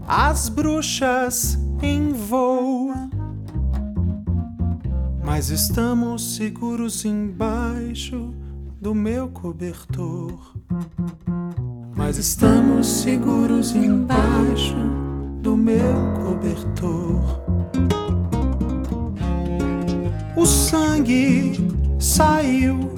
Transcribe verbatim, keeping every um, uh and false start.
as bruxas em voo, mas estamos seguros embaixo do meu cobertor. Mas estamos seguros embaixo do meu cobertor. O sangue saiu